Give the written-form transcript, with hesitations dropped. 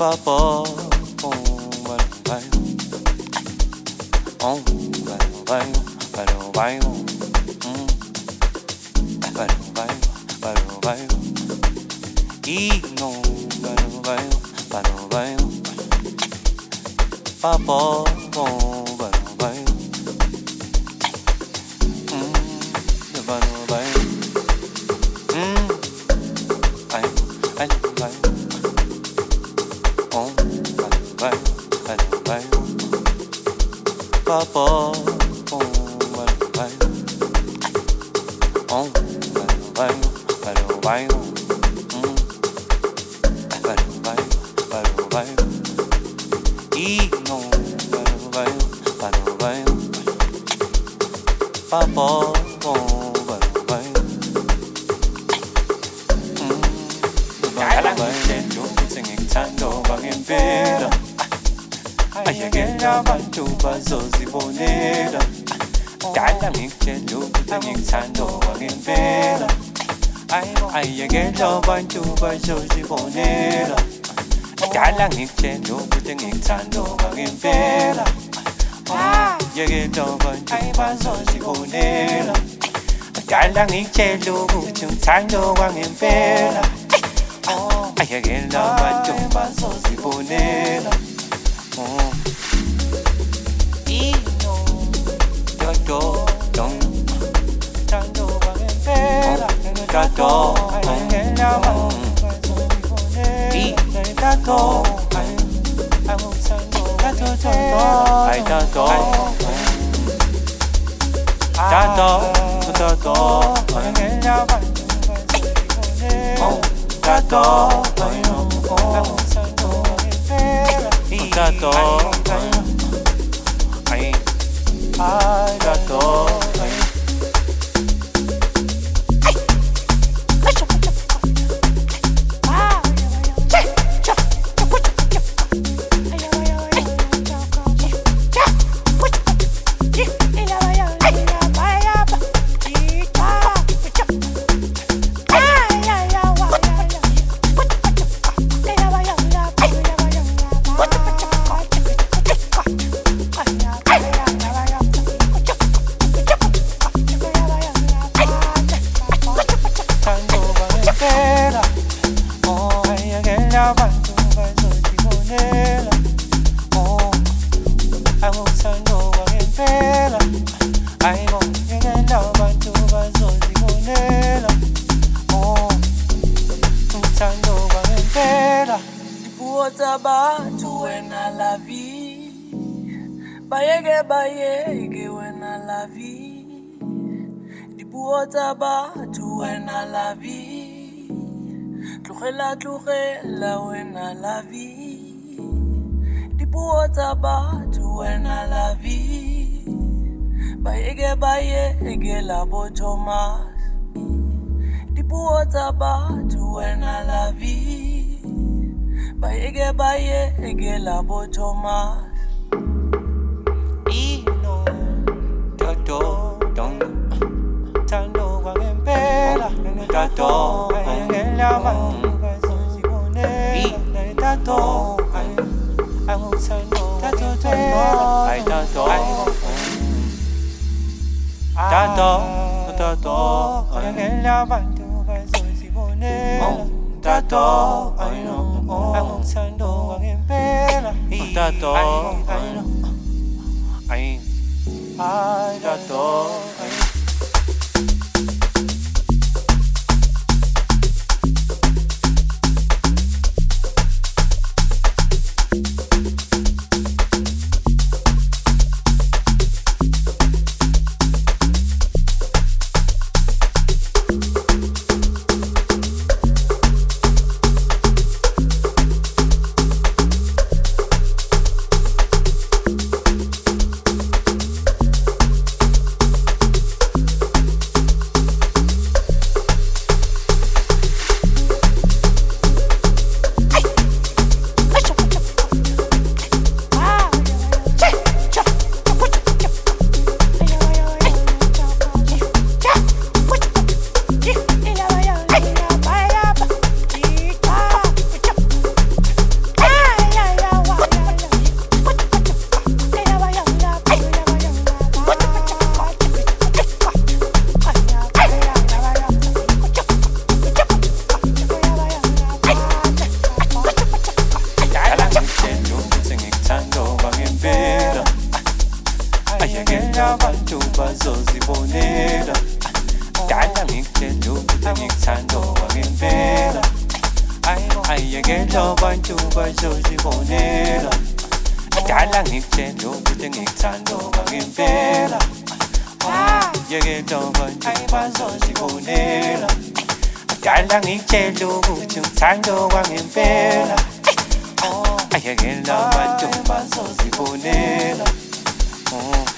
Papa, vai, ayekela abantu bazozibonela dala ngikutshela ukuthi ngikuthanda kwangempela ayekela abantu bazozibonela dala ngikutshela ukuthi ngikuthanda kwangempela ayekela abantu bazozibonela dala ngikutshela ukuthi ngikuthanda kwangempela ayekela abantu bazozibonela Tlogela wena la vie dipuo tsa batho wena la vie baye la bo Thomas dipuo tsa batho wena la vie baye la bo Thomas ino toto don tando kwangempela toto ayekela abantu Tato, I won't say no. Tato, ayekela abantu bazozibonela. Tato, I won't say no kwangempela. Tato, Tato. bazozibonela dala ngikutshela ukuthi ngikuthanda okwangempela ayekela abantu bazozibonela dala ngikutshela ukuthi ngikuthanda okwangempela ayekela abantu bazozibonela dala ngikutshela ukuthi ngikuthanda okwangempela ayekela abantu bazozibonela